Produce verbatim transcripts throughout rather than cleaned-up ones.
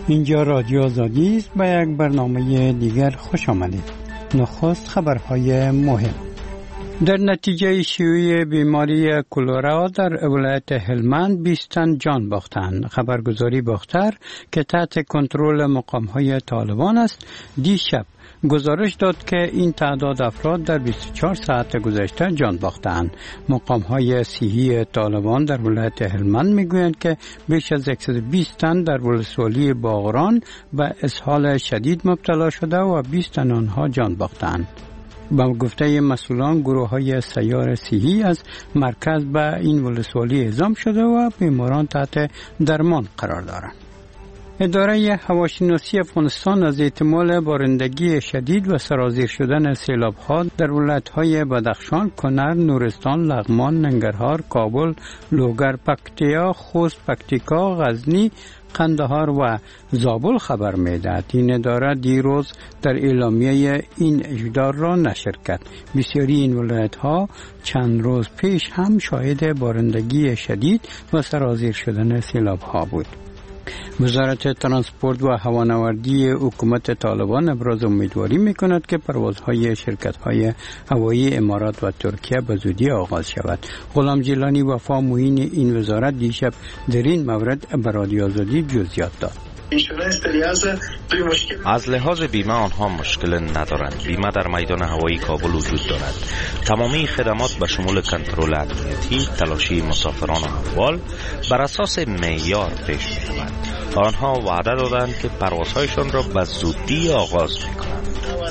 اینجا رادیو آزادی است. با یک برنامه دیگر خوش آمدید. نخست خبرهای مهم. در نتیجه شیوع بیماری کلرا در ولایت هلمند بیست تن جان باختند. خبرگزاری باختر که تحت کنترل مقام‌های طالبان است دیشب گزارش داد که این تعداد افراد در بیست و چهار ساعت گذشته جان باختند. مقام‌های صحی طالبان در ولایت هلمند میگویند که بیش از صد و بیست تن در ولسوالی باغران به اسهال شدید مبتلا شده و بیست تن آنها جان باختند. با گفته مسئولان گروه‌های سیار صحی از مرکز به این ولسوالی اعزام شده و بیماران تحت درمان قرار دارند. اداره هواشناسی افغانستان از احتمال بارندگی شدید و سرازیر شدن سیلاب‌ها در ولایت‌های بدخشان، کنر، نورستان، لغمان، ننگرهار، کابل، لوگر، پکتیا، خوست، پکتیکا، غزنی، قندهار و زابل خبر می‌دهد. این اداره دیروز در اعلامیه این اجرا را نشر کرد. بسیاری این ولایت‌ها چند روز پیش هم شاهد بارندگی شدید و سرازیر شدن سیلاب‌ها بود. وزارت ترانسپورت و هوانوردی حکومت طالبان ابراز امیدواری می‌کند که پروازهای شرکت‌های هوایی امارات و ترکیه به زودی آغاز شود. غلام جیلانی وفا معین این وزارت دیشب در این مورد به رادیو آزادی جزئیات داد. از لحاظ بیمه آنها مشکل ندارند. بیمه در میدان هوایی کابل وجود دارد. تمامی خدمات به شمول کنترل امنیتی، تلاشی مسافران و اموال بر اساس معیار پیش می‌رود. آنها وعده دادند که پروازهایشان را به زودی آغاز می‌کنند.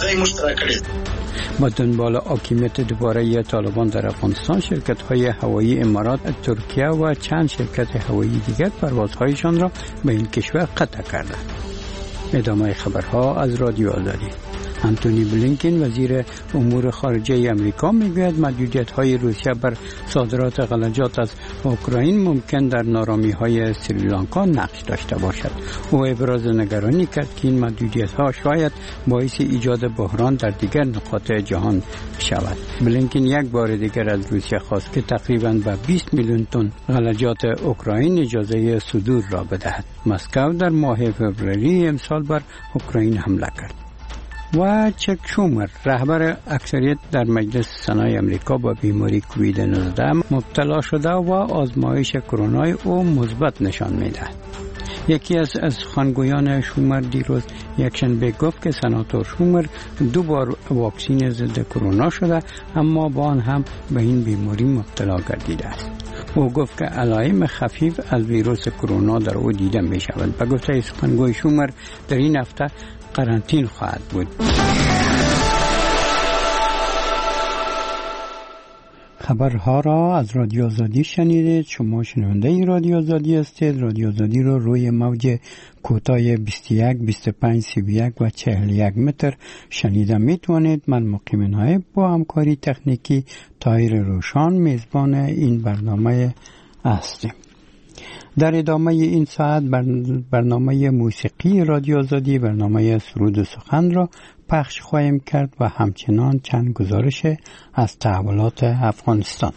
با دنبال حاکمیت دوباره طالبان در افغانستان، شرکت‌های هوایی امارات، ترکیه و چند شرکت هوایی دیگر پروازهایشان را به این کشور قطع کردند. ادامه خبرها از رادیو آزادی. انتونی بلینکن وزیر امور خارجه امریکا میگوید محدودیت‌های روسیه بر صادرات غلجات از اوکراین ممکن در نارامی‌های سریلانکا نقش داشته باشد. او ابراز نگرانی کرد که این محدودیت‌ها شاید باعث ایجاد بحران در دیگر نقاط جهان شود. بلینکن یک بار دیگر از روسیه خواست که تقریباً به بیست میلیون تن غلجات اوکراین اجازه صدور را بدهد. مسکو در ماه فوریه امسال بر اوکراین حمله کرد. و چک شومر رهبر اکثریت در مجلس سنای امریکا با بیماری کووید نوزده مبتلا شده و آزمایش کرونا او مثبت نشان می‌دهد. یکی از از سخنگویان شومر دیروز یکشنبه گفت که سناتور شومر دو بار واکسین ضد کرونا شده اما با آن هم به این بیماری مبتلا گردیده است. او گفت که علائم خفیف از ویروس کرونا در او دیده می شود. به گفته سخنگوی شومر در این هفته قرنطین خواهد بود. خبرها را از رادیو آزادی شنیدید. شما شنونده رادیو آزادی هستید. رادیو آزادی را روی موج کوتاه بیست و یک، بیست و پنج، سی و یک و چهل و یک متر شنیده می توانید. من مقیم نایب با همکاری تکنیکی طاهر روشان میزبان این برنامه هستیم. در ادامه این ساعت برنامه موسیقی رادیو آزادی، برنامه سرود و سخن را پخش خواهیم کرد و همچنان چند گزارش از تحولات افغانستان.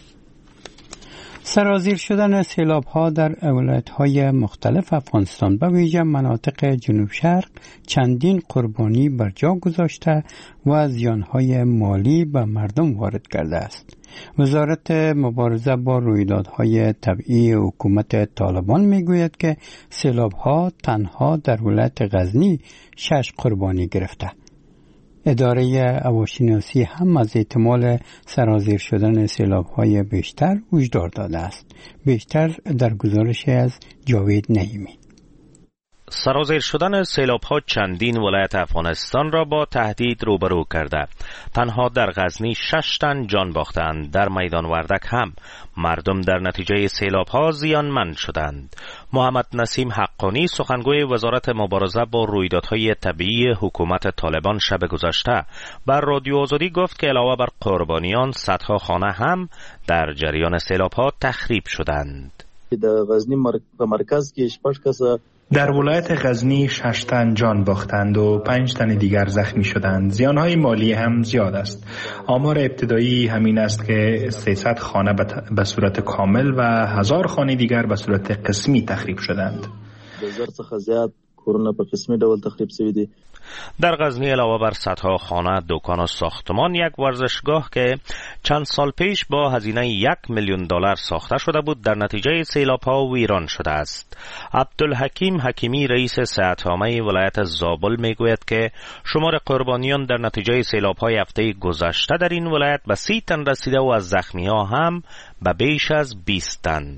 سرازیر شدن سیلاب‌ها در ولایت‌های مختلف افغانستان به ویژه مناطق جنوب شرق چندین قربانی بر جا گذاشته و زیان‌های مالی به مردم وارد کرده است. وزارت مبارزه با رویدادهای طبیعی حکومت طالبان میگوید که سیلاب‌ها تنها در ولایت غزنی شش قربانی گرفته. اداره هواشناسی هم از احتمال سرازیر شدن سیلاب‌های بیشتر هشدار داده است. بیشتر در گزارش از جاوید نعیمی. سرازیر شدن سیلاب‌ها چندین ولایت افغانستان را با تهدید روبرو کرده. تنها در غزنی شش تن جان باختند. در میدان وردک هم مردم در نتیجه سیلاب‌ها زیانمند شدند. محمد نسیم حقانی سخنگوی وزارت مبارزه با رویدادهای طبیعی حکومت طالبان شب گذشته بر رادیو آزادی گفت که علاوه بر قربانیان صدها خانه هم در جریان سیلاب‌ها تخریب شدند. در غزنی به مرکز که شش کسا در ولایت غزنی شش تن جان باختند و پنج تن دیگر زخمی شدند. زیانهای مالی هم زیاد است. آمار ابتدایی همین است که سیصد خانه به صورت کامل و هزار خانه دیگر به صورت قسمی تخریب شدند. هزار څخه زیات کورونه په قسمي ډول تخریب شوی دي. در غزنی علاوه بر صدها خانه، دکان و ساختمان، یک ورزشگاه که چند سال پیش با هزینه یک میلیون دلار ساخته شده بود در نتیجه سیلاب‌ها ویران شده است. عبدالحکیم حکیمی رئیس صحت‌عامه ولایت زابل میگوید که شمار قربانیان در نتیجه سیلاب‌های هفته گذشته در این ولایت به سی تن رسیده و از زخمی‌ها هم به بیش از بیست تن.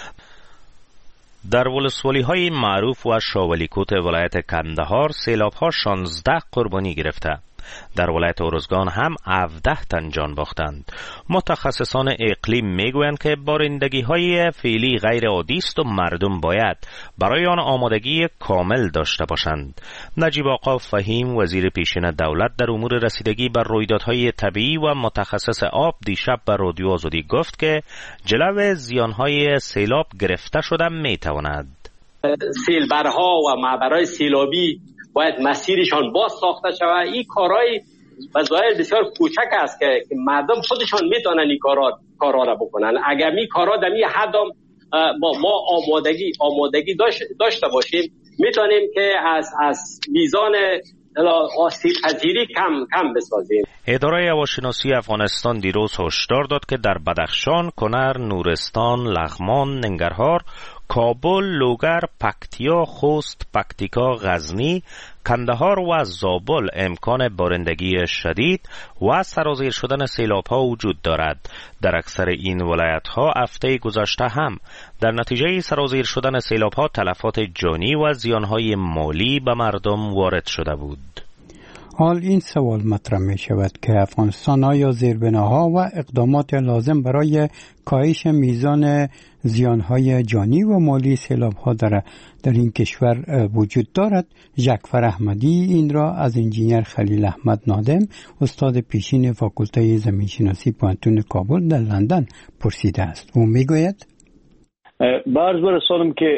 در ولسوالی های معروف و شاولیکوت ولایت کندهار سیلاب ها شانزده قربانی گرفته. در ولایت ارزگان هم هفده تن جان باختند. متخصصان اقلیم میگویند که بارندگی های فعلی غیر عادی است و مردم باید برای آن آمادگی کامل داشته باشند. نجیب آقا فهیم وزیر پیشین دولت در امور رسیدگی بر رویدادهای طبیعی و متخصص آب دیشب بر رادیو آزادی گفت که جلو زیانهای سیلاب گرفته شده میتواند. سیلبرها و معبرهای سیلابی باید مسیرشان باز ساخته شود. این کارهای وظایف بسیار کوچک است که مردم خودشان میتونن این کارا کارا را بکنن. اگر این کارا در این حد ما ما آمادگی آمادگی داشت داشته باشیم میتونیم که از از میزان آسیب پذیری کم کم بسازیم. اداره هواشناسی افغانستان دیروز هشدار داد که در بدخشان، کنر، نورستان، لغمان، ننگرهار، کابل، لوگر، پکتیا، خوست، پکتیکا، غزنی، کندهار و زابل امکان بارندگی شدید و سرازیر شدن سیلاب‌ها وجود دارد. در اکثر این ولایت‌ها هفته گذشته هم در نتیجه سرازیر شدن سیلاب‌ها تلفات جانی و زیان‌های مالی به مردم وارد شده بود. حال این سوال مطرح می شود که افغانستان آیا زیربناها و اقدامات لازم برای کاهش میزان زیانهای جانی و مالی سیلاب‌ها در در این کشور وجود دارد؟ جعفر احمدی این را از انجینیر خلیل احمد نادم، استاد پیشین فاکولته زمینشناسی پوهنتون کابل در لندن پرسیده است. او میگوید بعض برسانم که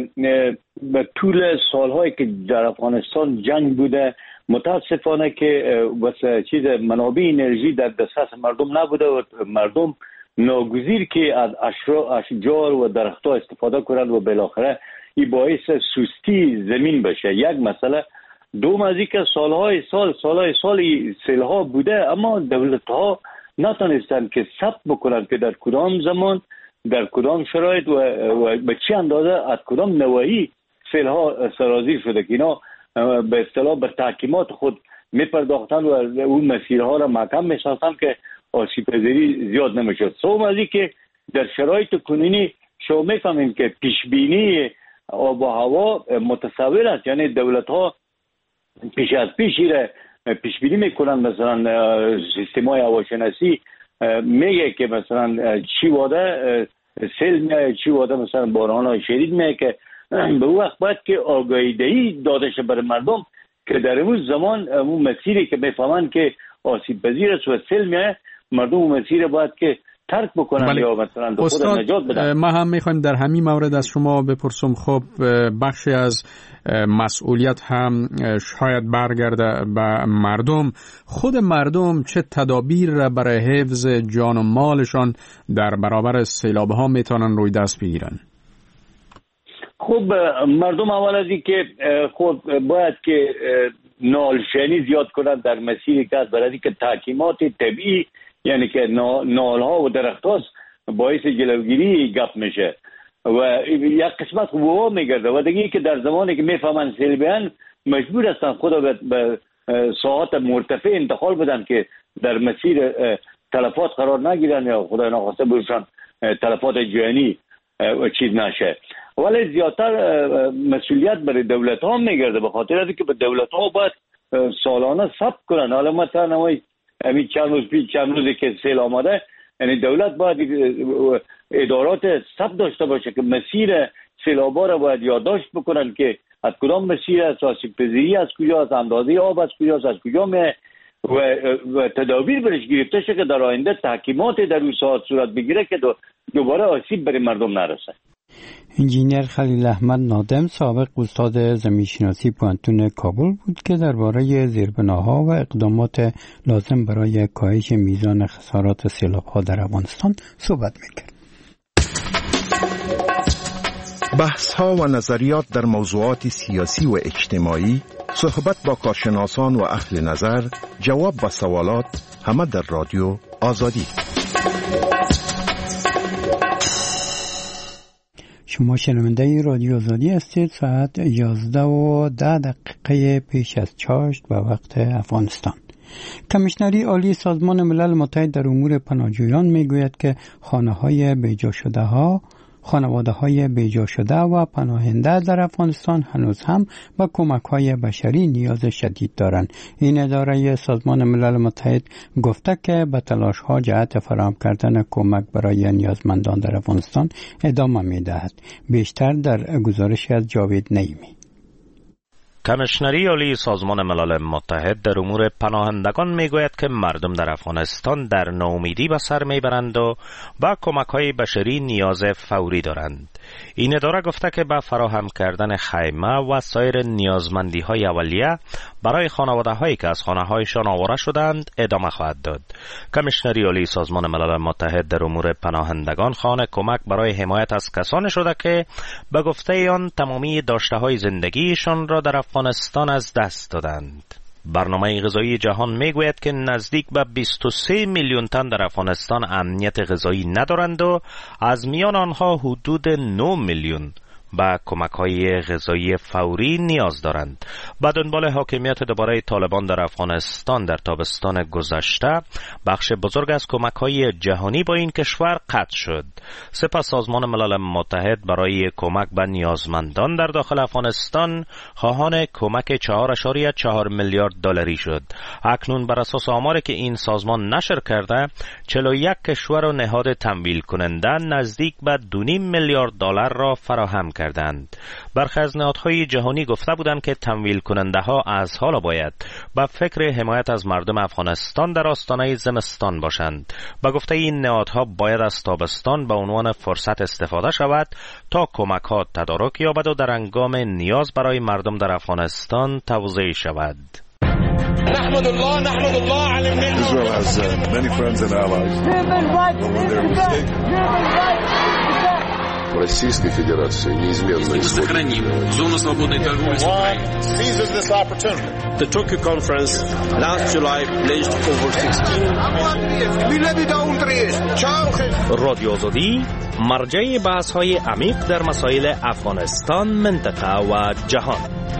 به طول سالهایی که در افغانستان جنگ بوده متاسفانه که واسه چیز منابع انرژی در دسترس مردم نبوده و مردم ناگزیر که از اشجار و درختها استفاده کنند و بالاخره این باعث سستی زمین بشه. یک مسئله. دوم از اینکه سالهای سال سالهای سال سیلها بوده اما دولتها نتونستند که ثبت بکنند که در کدام زمان در کدام شرایط و, و به چه اندازه از کدام نواحی سیلها سرازیر شده که اینا به اصطلاح به تحکیمات خود میپرداختن و اون مسیرها را محکم میساختن که آسیب پذیری زیاد نمیشد. سوم از این که در شرایط کنونی شما میفهمیم که پیشبینی آب و هوا متصور است، یعنی دولت ها پیش از پیشی را پیشبینی میکنن. مثلا سیستم های هواشناسی میگه که مثلا چی واده سیل میایه، چی واده مثلا باران های شدید میایه که به وقت باید که آگاهی دهی داده شه برای مردم که در اون زمان اون مسیری که میفهمن که آسیب پذیر است و سیل میایه مردم اون مسیر باید که ترک بکنن. بله. یا مثلا خود نجات بدن. ما هم میخوایم در همین مورد از شما بپرسم، خب بخشی از مسئولیت هم شاید برگرده به مردم. خود مردم چه تدابیر را برای حفظ جان و مالشان در برابر سیلاب ها میتونن روی دست بگیرن؟ خب مردم اول از این که خود باید که نالشنی زیاد کنند در مسیری که برای این که تحکیمات طبیعی یعنی که نال ها و درخت هاست باعث جلوگیری گپ میشه و یک قسمت قوه میگرده و دیگه که در زمانی که میفهمن سیل بیان مجبور هستن خود به ساحات مرتفع انتقال بدن که در مسیر تلفات قرار نگیرن یا خدای ناخواسته برشان تلفات جانی چیز نشه. ولی زیادتر مسئولیت برای دولت ها میگرده به خاطر اینکه به دولت ها باید سالانه ثبت کنن. حالا مثلا نمای همین چند روز پیش چند روزی که سیل آمده، یعنی دولت باید ادارات ثبت داشته باشه که مسیر سیلابا را باید یادداشت بکنن که از کدام مسیر است، آسیب پذیری از کجا است، اندازه آب از کجا است، از کجا میه و, و تدابیر برش گرفته شه که در آینده تحکیمات در اون ساعت صورت بگیره که دوباره آسیب بر مردم نرسه. انجینیر خلیل احمد نادم سابق استاد زمینشناسی پوهنتون کابل بود که درباره زیربناها و اقدامات لازم برای کاهش میزان خسارات سیلاب‌ها در افغانستان صحبت می‌کرد. بحث‌ها و نظریات در موضوعات سیاسی و اجتماعی، صحبت با کارشناسان و اهل نظر، جواب و سوالات، همه در رادیو آزادی. شما شنونده رادیو آزادی هستید. ساعت یازده و ده دقیقه پیش از چاشت به وقت افغانستان. کمیشنری عالی سازمان ملل متحد در امور پناهجویان میگوید که خانه‌های بیجا شده ها خانواده های بیجا شده و پناهنده در افغانستان هنوز هم به کمک های بشری نیاز شدید دارند. این اداره سازمان ملل متحد گفته که به تلاش ها جهت فراهم کردن کمک برای نیازمندان در افغانستان ادامه می دهد. بیشتر در گزارش از جاوید نعیمی. کمیشنری عالی سازمان ملل متحد در امور پناهندگان میگوید که مردم در افغانستان در ناامیدی به سر میبرند و با کمک‌های بشری نیاز فوری دارند. این اداره گفته که به فراهم کردن خیمه و سایر نیازمندی‌های اولیه برای خانواده‌هایی که از خانه‌هایشان آواره شدند ادامه خواهد داد. کمیشنری عالی سازمان ملل متحد در امور پناهندگان خواهان کمک برای حمایت از کسانی شده که به گفته آن تمامی داشته‌های زندگیشان را در افغانستان از دست دادند. برنامه غذایی جهان میگوید که نزدیک به بیست و سه میلیون تن در افغانستان امنیت غذایی ندارند و از میان آنها حدود نه میلیون به کمک‌های غذایی فوری نیاز دارند. با دنبال حاکمیت دوباره طالبان در افغانستان در تابستان گذشته، بخش بزرگ از کمک‌های جهانی با این کشور قطع شد. سپس سازمان ملل متحد برای کمک به نیازمندان در داخل افغانستان خواهان کمک چهار ممیز چهار میلیارد دلاری شد. اکنون بر اساس آماری که این سازمان نشر کرده، چهل و یک کشور و نهاد تمویل کننده نزدیک به دو و نیم میلیارد دلار را فراهم کردند. برخی از نهادهای جهانی گفته بودند که تمویل کننده ها از حالا باید به فکر حمایت از مردم افغانستان در آستانه زمستان باشند. به گفته این نهادها باید از تابستان به عنوان فرصت استفاده شود تا کمک ها تدارک یابد و در هنگام نیاز برای مردم در افغانستان توزیع شود. نحمد الله نحمد الله علی النعمة. Israel has uh, many friends and allies. When they're mistaken. Российской Федерации неизменно исходит. Сохраним зону свободной торговли с Украиной. Seizes this opportunity. The Tokyo conference last July pledged over sixteen. رادیو آزادی مرجع بحث‌های عمیق در مسائل افغانستان، منطقه و جهان.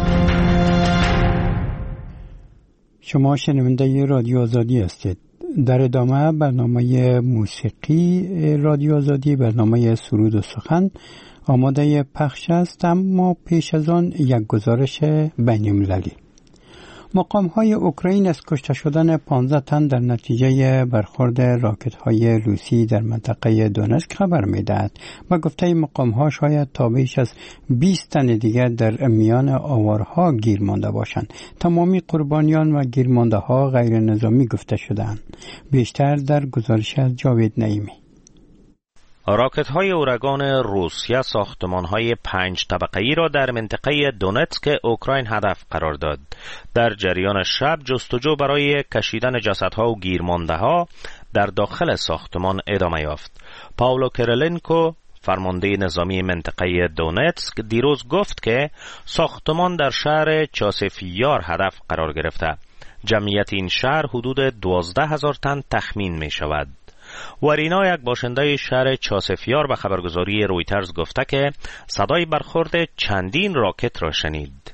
شما شنونده رادیو آزادی هستید. در ادامه برنامه موسیقی رادیو آزادی، برنامه سرود و سخن آماده پخش است، اما پیش از آن یک گزارش بین‌المللی. مقام‌های اوکراین از کشته شدن پانزده تن در نتیجه برخورد راکت‌های روسی در منطقه دونتسک خبر می‌دهد. با گفته مقام‌ها شاید تا بیش از بیست تن دیگر در میان آوارها گیر مانده باشند. تمامی قربانیان و گیرمانده‌ها غیر نظامی گفته شدند. بیشتر در گزارش از جاوید نعیمی. راکت های اورگان روسیه ساختمان های پنج طبقه‌ای را در منطقه دونتسک اوکراین هدف قرار داد. در جریان شب جستجو برای کشیدن جسدها و گیرمانده‌ها در داخل ساختمان ادامه یافت. پاولو کیریلنکو، فرمانده نظامی منطقه دونتسک، دیروز گفت که ساختمان در شهر چاسفیار هدف قرار گرفته. جمعیت این شهر حدود دوازده هزار تن تخمین می شود. ورینا، یک باشنده شهر چاسفیار، به خبرگزاری رویترز گفته که صدای برخورد چندین راکت را شنید.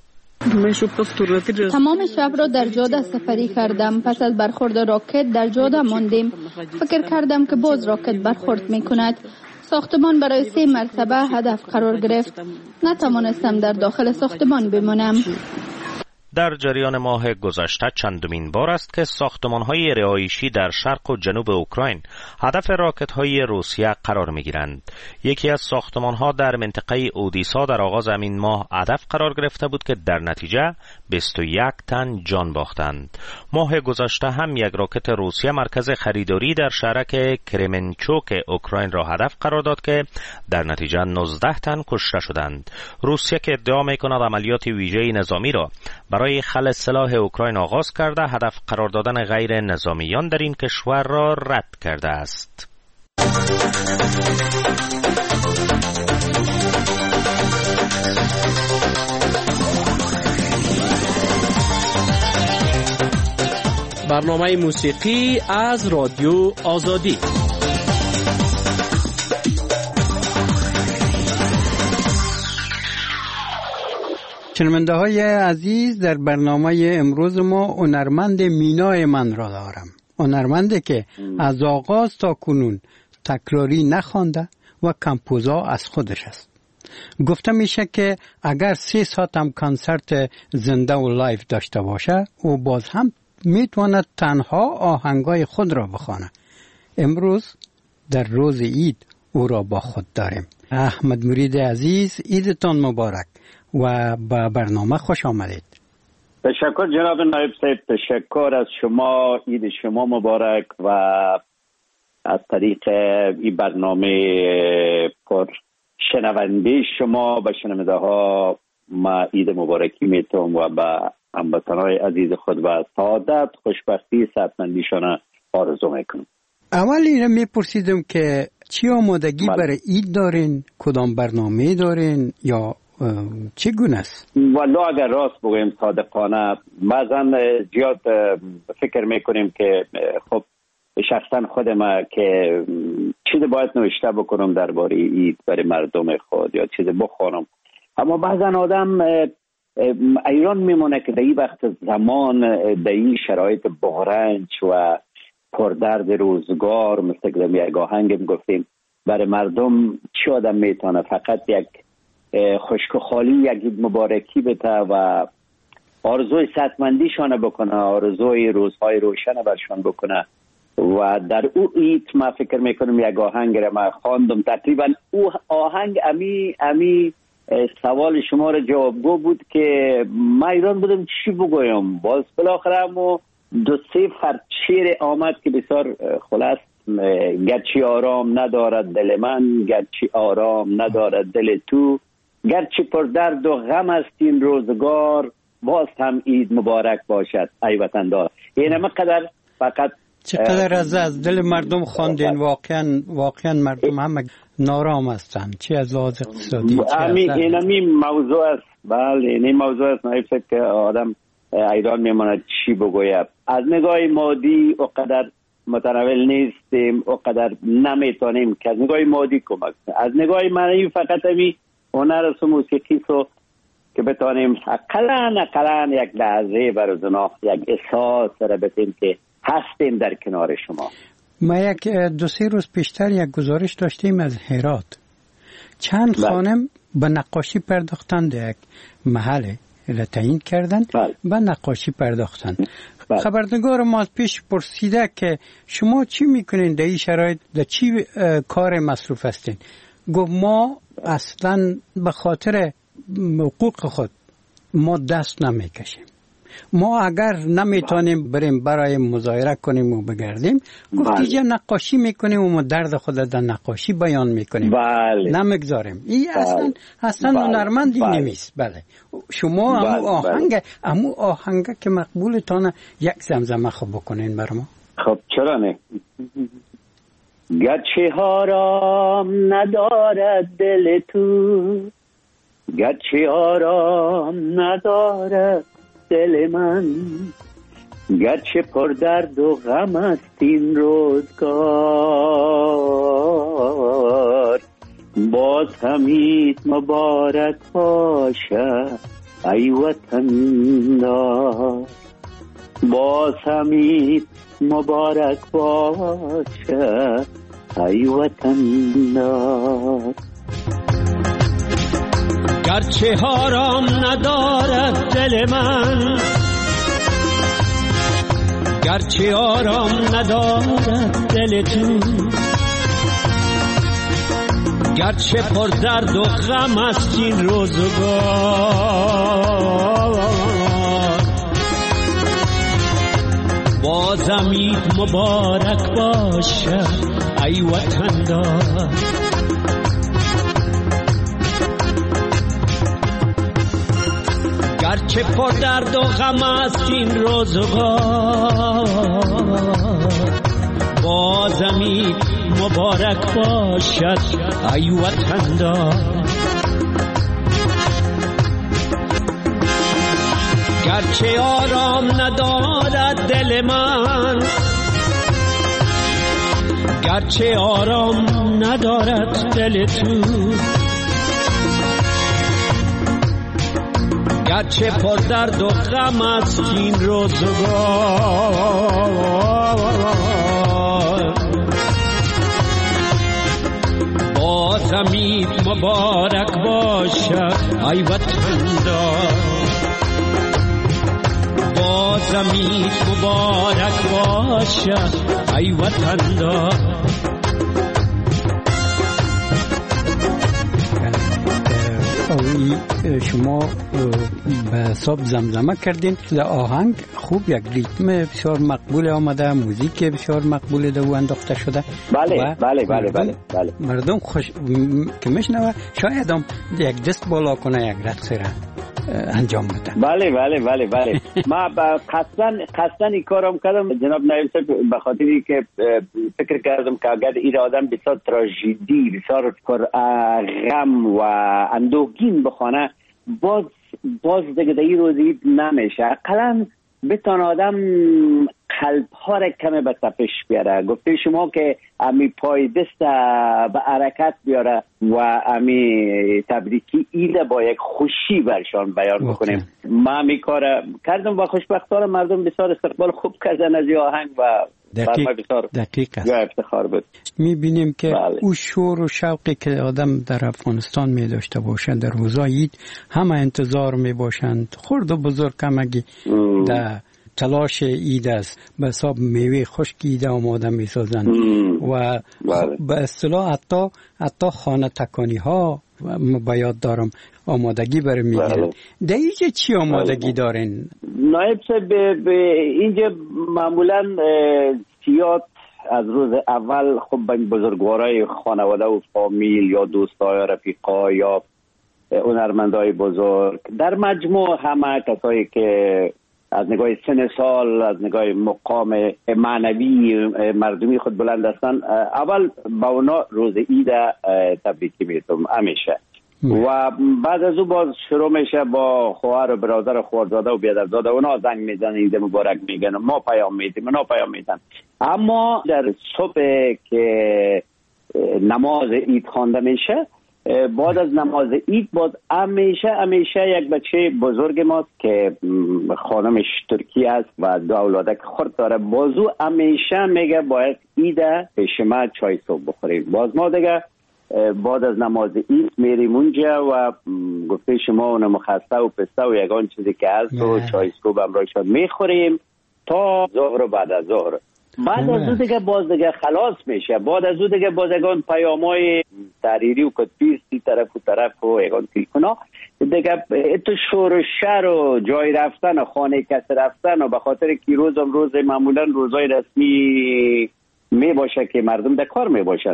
تمام شب را در جاده سفری کردم. پس از برخورد راکت در جاده ماندیم. فکر کردم که باز راکت برخورد می کند. ساختمان برای سه مرتبه هدف قرار گرفت. نتوانستم در داخل ساختمان بمانم. در جریان ماه گذشته چندمین بار است که ساختمان‌های رهایشی در شرق و جنوب اوکراین هدف راکت‌های روسیه قرار می‌گیرند. یکی از ساختمان‌ها در منطقه اودیسا در آغاز همین ماه هدف قرار گرفته بود که در نتیجه بیست و یک تن جان باختند. ماه گذشته هم یک راکت روسیه مرکز خریداری در شهرک کرمنچوک اوکراین را هدف قرار داد که در نتیجه نوزده تن کشته شدند. روسیه که ادعا می‌کند عملیات ویژه نظامی را برای خلع سلاح اوکراین آغاز کرده، هدف قرار دادن غیر نظامیان در این کشور را رد کرده است. برنامه موسیقی از رادیو آزادی. شنونده های عزیز، در برنامه امروز ما هنرمند مینای من را دارم. هنرمندی که از آغاز تا کنون تکراری نخوانده و کمپوزا از خودش است. گفته میشه که اگر سه ساعت هم کنسرت زنده و لایف داشته باشه او باز هم میتواند تنها آهنگای خود را بخوانه. امروز در روز عید او را با خود داریم. احمد مرید عزیز، عیدتان مبارک و با برنامه خوش آمدید. تشکر جناب نایب صاحب، تشکر از شما، عید شما مبارک و از طریق این برنامه پر شنونده شما به شنونده ها ما عید مبارکی میتونم و به هموطنان عزیز خود و سعادت، خوشبختی، صحتمندیشان آرزو میکنم. اول اینو میپرسیدم که چی آمادگی بله. برای عید دارین؟ کدام برنامه دارین یا چگونه است؟ والا اگر راست بگویم صادقانه بعضا زیاد فکر میکنیم که خب شخصا خودم که چیز باید نوشته بکنم درباره عید برای مردم خود یا چیز بخوانم، اما بعضا آدم ایران میمونه که در این وقت زمان در این شرایط بارنج و پردرد روزگار مثل که یک آهنگ گفتیم برای مردم چی آدم میتونه فقط یک خشک و خالی یک عید مبارکی بده و آرزوی صحتمندیشان بکنه، آرزوی روزهای روشن برشان بکنه. و در او عید ما فکر میکنم یک آهنگ را ما خواندم، تقریبا او آهنگ امی امی سوال شما را جوابگو بود که ما ایران بودم چی بگویم. باز بالاخره همو دو سه فرچیر آمد که بسیار خلاص، گرچه آرام ندارد دل من، گرچه آرام ندارد دل تو، گرچه پر درد و غم است این روزگار، باز هم عید مبارک باشد ای وطندار. این همه قدر فقط چقدر از از دل مردم خواندین. واقعا واقعا مردم همه نارام هستند، چه از لحاظ اقتصادی همین این همین موضوع است. بله این موضوع است نایب صاحب که آدم ایران میماند چی بگوید. از نگاه مادی اقدر متناول نیستیم، اقدر نمیتونیم که از نگاه مادی کمک. از نگاه معنوی فقط همین هنر و موسیقی سو که بتونیم اقلن اقلن یک لحظه برای یک احساس را بتیم که هستیم در کنار شما. ما یک دو سه روز پیشتر یک گزارش داشتیم از هرات. چند بله. خانم به نقاشی پرداختن، در یک محل را تعیین کردن بله. به نقاشی پرداختن. بله. خبرنگار ما از پیش پرسیده که شما چی میکنین در این شرایط، در چی کار مصروف هستین؟ گفت ما اصلا به خاطر حقوق خود ما دست نمیکشیم. ما اگر نمیتونیم بریم برای مظاهره کنیم و بگردیم، گفت دیگه نقاشی میکنیم و ما درد خود در نقاشی بیان میکنیم. بله. نمیگذاریم. این اصلا اصلا هنرمندی بله. نمیست. بله. شما بله. امو آهنگ امو آهنگ که مقبولتانه یک زمزمه خوب بکنین بر ما. خب چرا نه؟ گرچه آرام ندارد دل تو، گرچه آرام ندارد دل من، گرچه پر درد و غم است این روزگار، باز هم عید مبارک باشه ای وطندار، باز هم عید مبارک باشه ای وطندار. گرچه آرام ندارد دل من، گرچه آرام ندارد دل تو، گرچه پر درد و غم است این روزگار، بازم عید مبارک باشه ای وطندار. گرچه پر درد و غم است این روزگار، بازم عید مبارک باشد ای وطندار. گرچه آرام ندارد دل من، گرچه آرام ندارد دل تو، گرچه پر درد و غم است این روزگار، بازم عید مبارک باشد ای وطندار، بازم عید مبارک باشد ای وطندار. شما به حساب زمزمه کردین، در آهنگ خوب یک ریتم بسیار مقبول آمده، موزیک بسیار مقبول دو انداخته شده. بله بله بله بله بله مردم خوش که میشنوه شاید هم یک دست بالا کنه، یک رقص را انجام بده. بله بله بله بله ما قصدن قصدن این کارم کردم جناب نایب صاحب، به خاطری که فکر کردم که اگر این آدم بسیار تراژدی، بسیار پر غم و اندوهگین بخونه، باز باز دیگه در این روزی نمیشه. اقلا بتان آدم قلب ها را کمی به تپش بیاره. گفته شما که امی پای دست به حرکت بیاره و امی تبریکی ایده با یک خوشی برشان بیان بکنیم. ما امی کار کردم و خوشبختانه مردم بسیار استقبال خوب کردن از این آهنگ و دقیق, دقیق است. افتخار بود. میبینیم که بله. او شور و شوقی که آدم در افغانستان می داشته باشند در روزای عید همه انتظار می باشند، خرد و بزرگ همگی در تلاش عید است، به حساب میوه خشک عید آماده می سازند و بله. به اصطلاح حتی حتی خانه تکانی ها با یاد دارم آمادگی برای میگیرن. در اینجا چی آمادگی دارین؟ نایب صاحب به اینجا معمولا سیاد از روز اول خب بزرگوارای خانواده و فامیل یا دوستای رفیقا یا هنرمندای بزرگ در مجموع همه کسایی که از نگاه سن سال، از نگاه مقام معنوی مردمی خود بلند هستن، اول با اونا روز عید تبریکی میتونم همیشه و بعد از او باز شروع میشه با خواهر و برادر و خواهرزاده و بیادرزاده، اونا زنگ میزنن عید مبارک میگن، ما پیام میدیم اونا پیام میدن. اما در صبح که نماز عید خوانده میشه، بعد از نماز عید باز همیشه همیشه یک بچه بزرگ ماست که خانمش ترکی است و دو اولادک خرد داره، بازو همیشه میگه باید عید پیش ما چای صبح بخوریم. باز ما دیگه بعد از نماز عید میریم اونجا و گفته شما اونم خسته و پسته و یگان چیزی که هست و چای صبح امرایشان میخوریم تا ظهر و بعد از ظهر. بعد از او دیگه باز دیگه خلاص میشه. بعد از او دیگه باز یگان پیامای تحریری و کتبی سی طرف و طرف و یگان تلفونا دیگه تو شور و شر و جای رفتن و خانه کس رفتن و به خاطر که روزم روز معمولا روزای رسمی می باشه که مردم در کار می باشن.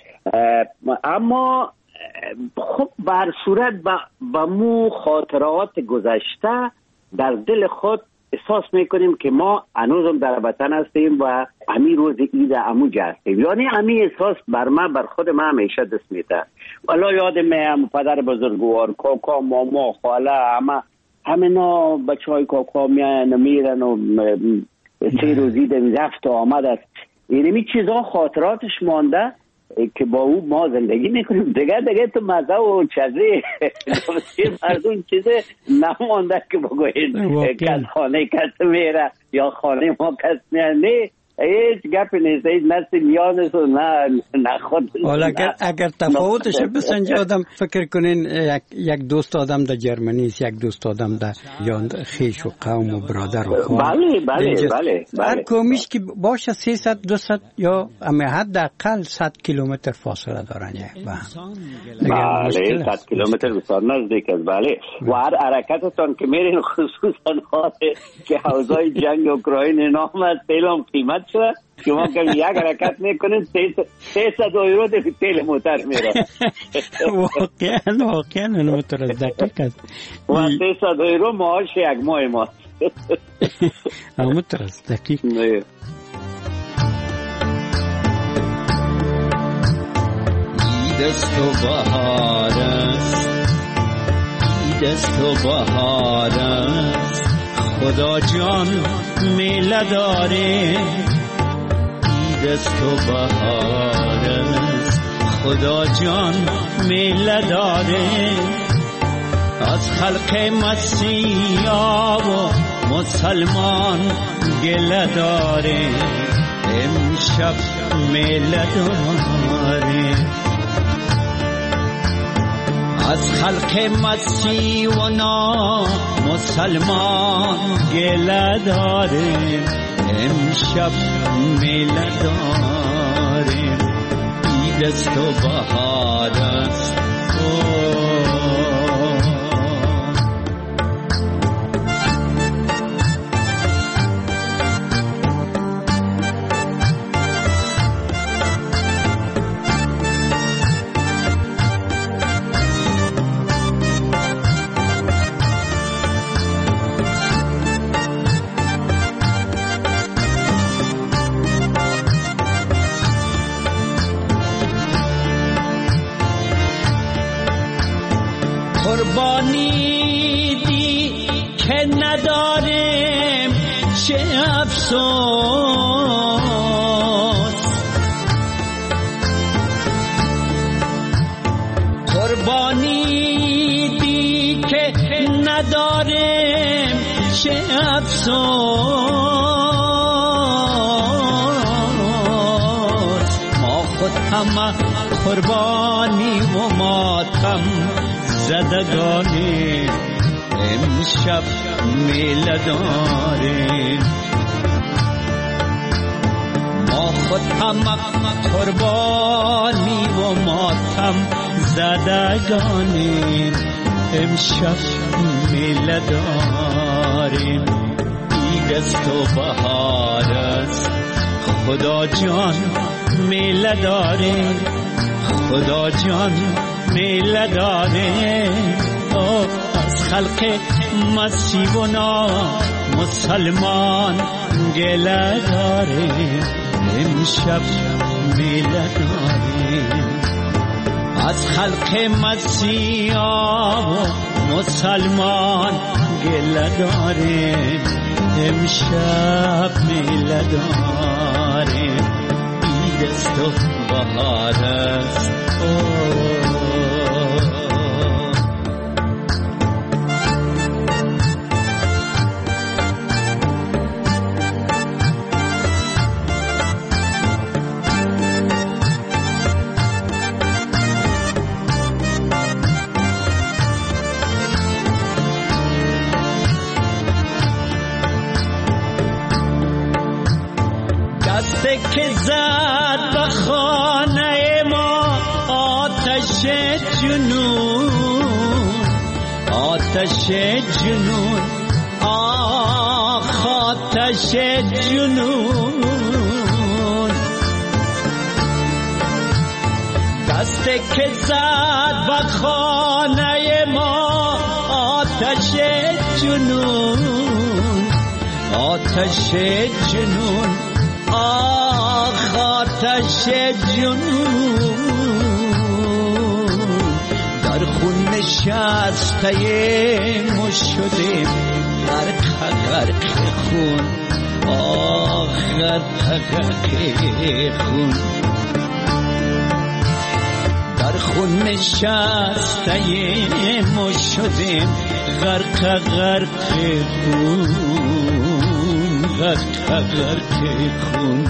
اما خب بر صورت با مو خاطرات گذشته در دل خود احساس میکنیم که ما هنوزم در وطن هستیم و همی روز عید اموجه هستیم. یعنی همی احساس بر من بر خود من همیشه دست میده. والا یاد میام پدر بزرگوار، کاکا، ماما، خاله، همه همینا بچه های کاکا میان میرن و سه روزی رفت و آمد است. یعنی می چیزا خاطراتش مانده که با او ما زندگی میکنیم. دیگه دیگه تو مزه و چزه مردم چیزه نمانده که بگوید کس خانه کس میره یا خانه ما کس میره. نه هیچ گپ نیست، هیچ نه سیمیانست و نه نه خود. حالا اگر, اگر تفاوتش بسنج آدم فکر کنین یک, یک دوست آدم در جرمنی است، یک دوست آدم در یا خیش و قوم و برادر و خواهر. بله بله بله هر کومیش که باشه سیصد دویست یا اما حداقل صد کیلومتر فاصله دارن یک با هم. بله صد کیلومتر بسیار نزدیک است. بله و هر حرکتتان که میرین خصوصا خاطر که حوزه جنگ اوکراین نامد پیلم قیمت شده، شما که یک حرکت میکنین سیصد یورو ده تیل موتر میره. واقعا واقعا موتر از دقیق است و سیصد یورو معاش یک ماه ما موتر از دقیق. دست و بهار است، دست و بهار است، خدا جان میله داره دست و بهار است خدا جان میله داره از خلق مسیحا و مسلمان گله داره امشب میله داره از خلق مسیح و نا مسلمان گله داره امشب میله داره عید است و بهار است قربانی دی که نداریم چه افسوس قربانی دی که نداریم چه افسوس ما خود همه قربانی و ماتم زدگانی امشب میله داریم ما خود همه قربانی و ماتم زدگانی امشب میله داریم عید است و بهار است خدا جان میله داریم خدا جان میله داره از خلق مسیح و نا مسلمان گله داره امشب میله داره از خلق مسیح و مسلمان گله داره امشب میله داره عید است و بهار است دسته که زد به خانه ما آتش جنون آتش جنون آخ آتش جنون دسته که زد به خانه ما آتش جنون آتش جنون آخ آتش جنون در خون نشسته ما شدیم غرق غرق خون آخ غرق غرق خون در خون نشسته ما شدیم غرق غرق خون غرق غرق خون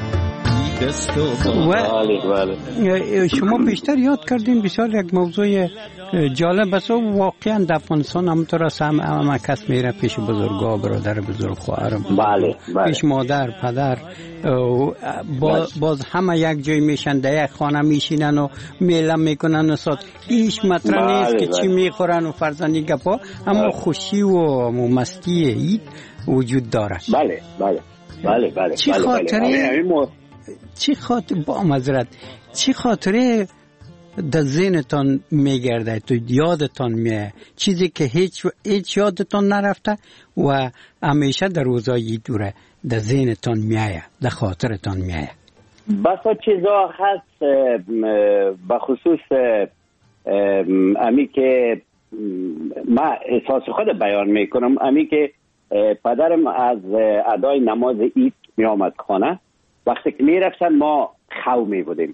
و شما بیشتر یاد کردین بسیار یک موضوع جالب است و واقعا در افغانستان همونطور است هم همه کس میره پیش بزرگا برادر بزرگ خواهر بله بله. پیش مادر پدر باز, باز همه یک جای میشن در یک خانه میشینن و میله میکنن و سات هیچ مطرح بله نیست که بله. چی میخورن و فرزندی گپا اما بله. خوشی و مستی عید وجود داره بله بله بله بله چی خاطره چی خاطر با معذرت چی خاطره در ذهنتان میگرده تو یادتان میه چیزی که هیچ هیچ یادتان نرفته و همیشه در روزای دوره در ذهنتان میایه در خاطرتان میایه؟ بسا چیزا هست به خصوص امی که من احساس خود بیان میکنم امی که پدرم از ادای نماز عید می آمد خانه. وقتی که می رفتن ما خو می بودیم.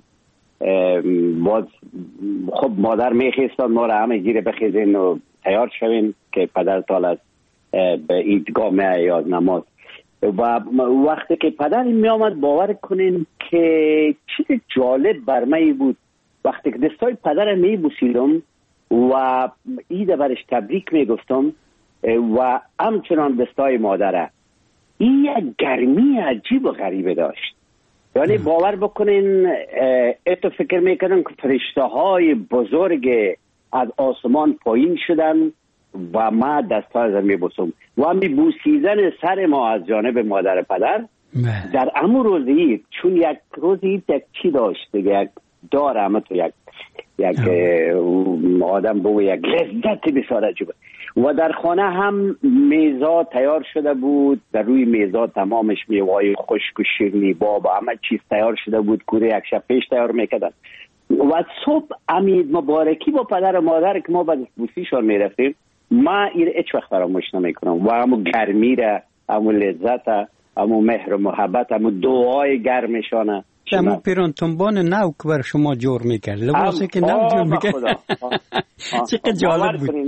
باز خب مادر می خیستان ما را همه گیره بخیزین و تیار شوین که پدر تال از به عیدگاه می آید نماز. و وقتی که پدر می آمد باور کنین که چیز جالب بر من بود. وقتی که دستای پدر می بوسیدم و عید برش تبریک می گفتم و همچنان دستای مادره، این یک گرمی عجیب و غریبه داشت. یعنی باور بکنین اتو فکر میکنم که فرشته های بزرگ از آسمان پایین شدن و ما دستای از می بوسم و همی بوسیدن سر ما از جانب مادر پدر در امو روزی، چون یک روزی یک چی داشت دیگه، یک داره همه تو یک یک آدم بو یک لذت بسیار عجیبه. و در خانه هم میزا تیار شده بود، در روی میزا تمامش میوای خشک و شیرینی باب همه چیز تیار شده بود. کوره یک شب پیش تیار میکردن و صبح امید مبارکی با پدر و مادر که ما بعد بوسیشان میرفتیم، ما این هیچ وقت فراموش نمیکنم. و همون گرمی را، همون لذت، همون مهر و محبت، همون دعای گرمشانه، همون پیران تنبان نو که بر شما جور میکرد، لباسی که نو جور میکرد. چقدر جالب بود.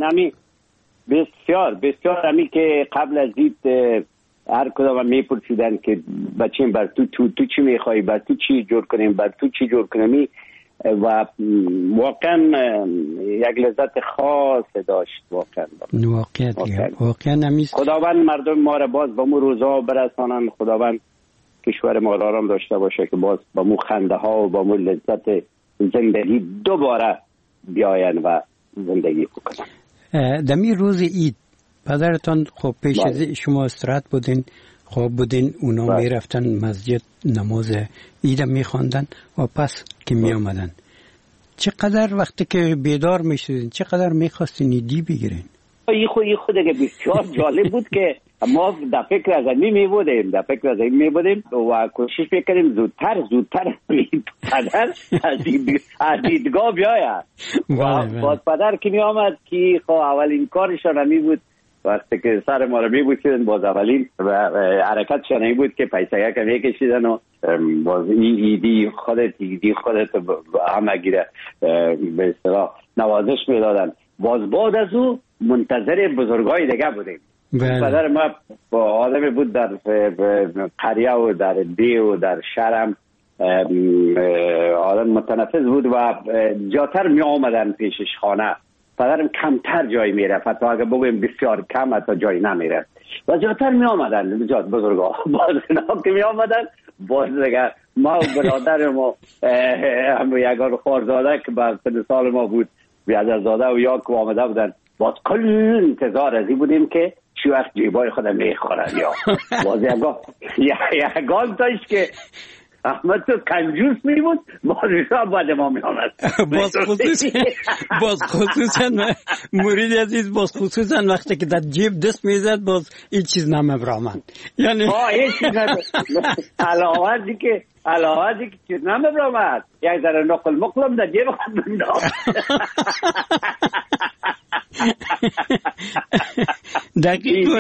بسیار بسیار. همی که قبل از دید هر کدام میپرسیدن که بچیم بر تو تو تو چی میخوای، بر تو چی جور کنیم، بر تو چی جور کنیم. و واقعا یک لذت خاص داشت. واقعا واقعا واقعا نمیست. خداوند مردم ما را باز با مو روزا برسانن. خداوند کشور ما را آرام داشته باشه که باز با مو خنده ها و با مو لذت زندگی دوباره بیاین و زندگی بکنن. دمی روز عید پدرتان خب پیش از شما استراحت بودین، خب بودین اونا می رفتن مسجد نماز عید می خواندن و پس که می آمدن چقدر وقتی که بیدار می شدین چقدر می خواستین ایدی بگیرین؟ این خود این خود اگه بسیار جالب بود که ما در فکر از این می بودیم در فکر از این می بودیم و کوشش میکردیم زودتر زودتر پدر از دیدگاه بیاید. و باز پدر که می آمد که خب اولین کارشان همی بود وقتی که سر ما رو می بوسیدن، باز اولین حرکتشان این بود که پیسه که می کشیدن و باز ایدی خودت ایدی خودت همه گیره به اصطلاح نوازش می دادن. باز بعد از او منتظر بزرگای دیگه بودیم. پدر ما با آدمی بود در قریه و در دی و در شرم آدم متنفذ بود و جاتر می آمدن پیشش خانه. پدرم کمتر جای می رفت، حتی اگه بگویم بسیار کم، حتی جای نمی رفت و جاتر می آمدن جات بزرگا. باز اینا که می آمدن باز دیگه ما و برادرم و هم یکار خوارزاده که با سن سال ما بود بیادرزاده و یا که آمده بودن، باز کل انتظار ازی بودیم که چی وقت جیبای خودم میخورن. یا باز یکال داشت که احمد تو کنجوس می بود، بازیشا بعد ما می آمد. باز خصوصا باز خصوصا مرید عزیز باز خصوصا وقتی که در جیب دست می زد باز این چیز نمیبرامد. یعنی آه این چیز نمیبرامد علاوه که علاوه که چیز نمیبرامد یک ذره نقل مقلم در جیب خود بندام. دقیق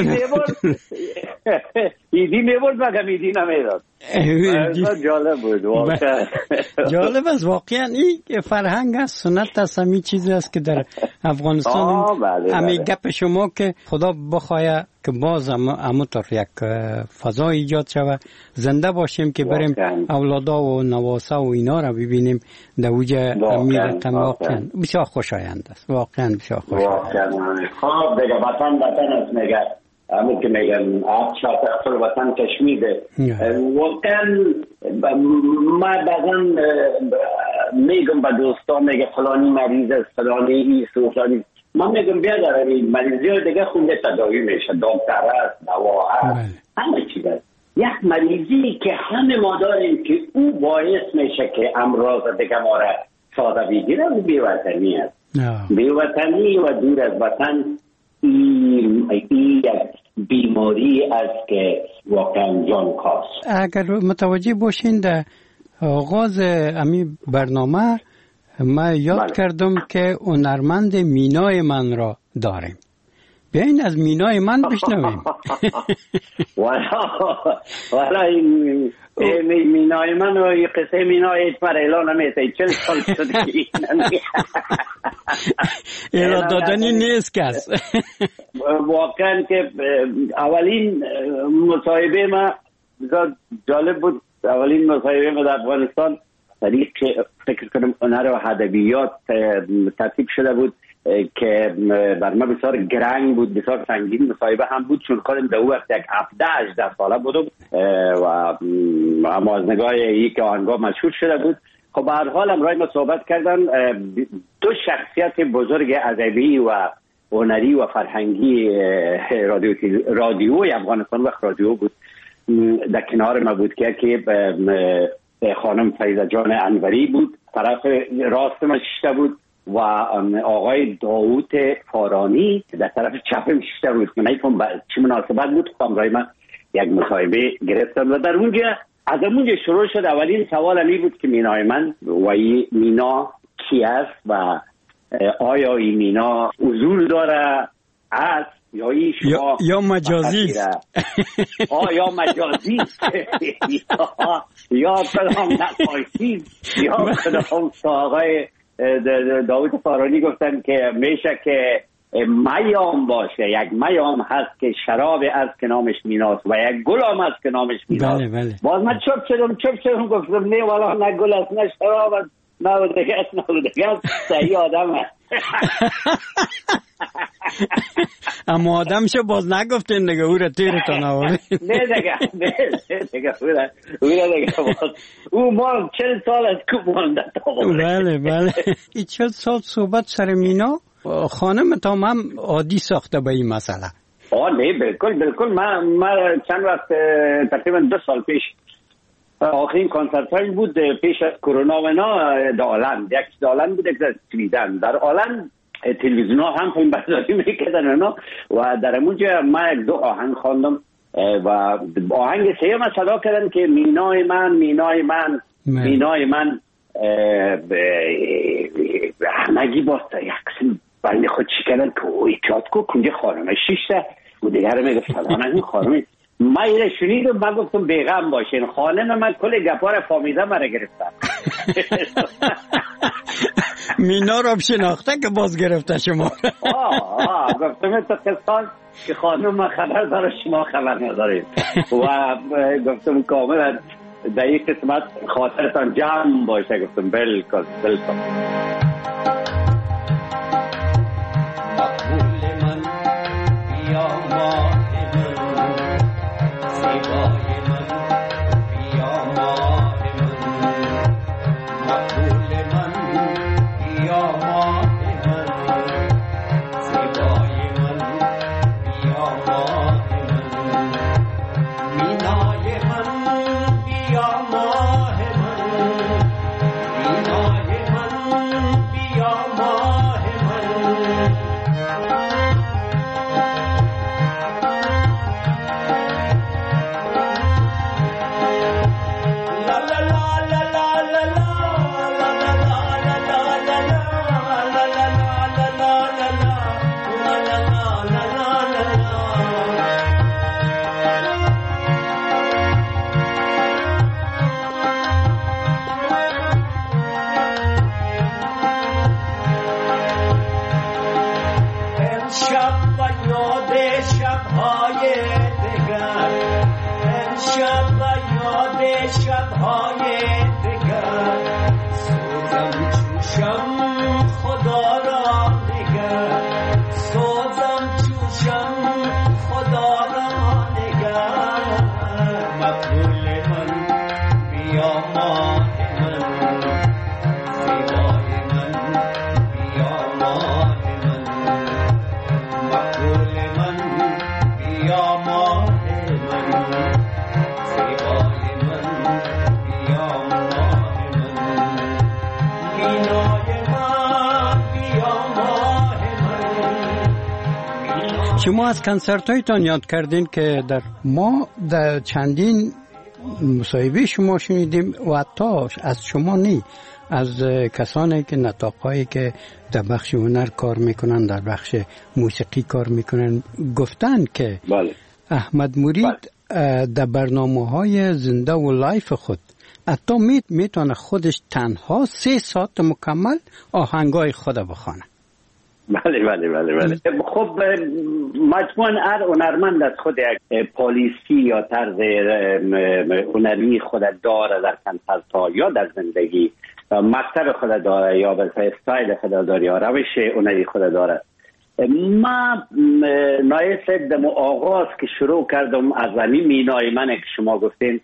ایدی میبرد مگم ایدی نمیداد. جالب بود واقعا. جالب است واقعا. این فرهنگ است، سنت است، همین چیزی است که در افغانستان همین گپ شما که خدا بخواه که باز همونطور یک فضا ایجاد شود، زنده باشیم که بریم اولادا و نواسا و اینا را ببینیم در اوجه امیر رقم. واقعا بسیار خوشایند است، واقعا بسیار خوشایند. خب دیگه وطن وطن است میگه همون که میگن آب شاط اصل وطن کشمیره. واقعا ما بعضا میگم با دوستان میگه فلانی مریض است، فلانی ایست و فلانی، من میگم بیا در این مریضی ها دیگه خونده تداوی میشه، دکتر است، دوا هست، همه چیز است. یک مریضی که همه ما داریم که او باعث میشه که امراض دیگه ما را ساده بگیره، او بیوطنی است. بیوطنی و دور از وطن این یک بیماری است که واقعا جان کاست. اگر متوجه باشین در آغاز امی برنامه ما یاد بله. کردم که هنرمند مینای من را داریم. بیاین از مینای من بشنویم. والا این مینای من و این قصه مینای هیچ بر اعلان نمیشه. چل سال شده که اعلان دادنی نیست کس. واقعا که اولین مصاحبه ما بسیار جالب بود. اولین مصاحبه ما در افغانستان طریق فکر کنم هنر و ادبیات ترتیب شده بود که بر ما بسیار گرنگ بود، بسیار سنگین مصاحبه هم بود، چون خودم در اون وقت یک هفده هجده ساله بودم و اما از نگاه ای که آنگاه مشهور شده بود. خب به هر حال امروز ما صحبت کردن دو شخصیت بزرگ ادبی و هنری و فرهنگی رادیو رادیوی افغانستان وقت رادیو بود در کنار ما بود که که خانم فریده جان انوری بود، طرف راست ما شیشته بود و آقای داوود فارانی در طرف چپم شیشته بود. من نیفهم چه مناسبت بود. خب امروز من یک مصاحبه گرفتم و در اونجا از اونجا شروع شد. اولین سوال می بود که مینای من و این مینا کی است و آیا این مینا حضور داره است یا این شما یا, یا مجازی آه یا مجازی یا کدام نقاشی یا کدام آقای داوود فارانی گفتن که میشه که میام باشه، یک میام هست که شراب از که نامش میناست و یک گل هم هست که نامش میناست. بله بله. باز من چپ شدم چپ شدم گفتم نه والا نه گل است نه شراب است نه دیگه است نه دیگه است، صحیح آدم هست. اما آدمشو باز نگفتین دیگه او را تیرتان آوردین. نه دیگه نه دیگه او را او را دیگه باز او ما چل سال از کوب مانده. بله بله. این چل سال صحبت سر مینا خانم تا هم عادی ساخته به این مسئله. آه نه بالکل بالکل. من من چند وقت تقریبا دو سال پیش آخرین کنسرت های بود پیش از کرونا و اینا در آلند، یک در آلند بود یک در سویدن. در آلند تلویزیون ها هم فیلم برداری میکردن اینا و در اونجا من دو آهنگ خواندم و آهنگ سیام صدا کردن که مینای من مینای من مینای من همگی باستا یک قسم بنده خود چی کردن که اوی احتیاط کو کنجا خانمه شیشته و دیگر رو میگفت سلام خانمه. من ایره شنیدم من گفتم بیغم باشین خانم من کل گپار فامیده مرا گرفتن. مینا رو شناخته که باز گرفته شما. آه آه گفتم تو قصان که خانم من خبر داره شما خبر ندارید و گفتم کاملا در این قسمت خاطرتان جمع باشه. گفتم بلکل بلکل. مقبول من بیا ما زیبای من بیا ماه من مقبول من بیا ماه من زیبای من بیا ماه من مینای من بیا ماه من مینای من بیا ماه من شما از کنسرت هایتان یاد کردین که در ما در چندین مصاحبه شما شنیدیم و حتی از شما نی از کسانی که نطاقایی که در بخش هنر کار میکنن، در بخش موسیقی کار میکنن، گفتن که بله. احمد مرید بله. در برنامه‌های زنده و لایف خود حتی میتونه خودش تنها سه ساعت مکمل آهنگای خود بخونه. بله بله بله بله. خب مجموعاً هر هنرمند از خود یک پالیسی یا طرز هنری خود داره در کنسرت‌ها یا در زندگی، مکتب خود داره یا به استایل خود داره یا روش هنری خود داره. ما نایست دم آغاز که شروع کردم از زمین مینای من که شما گفتین،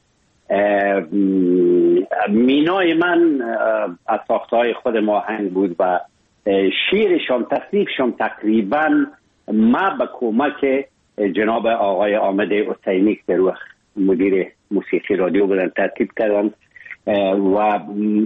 مینای من از ساختهای خود آهنگ بود و شیرشان تصنیفشان تقریبا ما به کمک جناب آقای آمد حسینی که روح مدیر موسیقی رادیو بودن ترتیب کردم و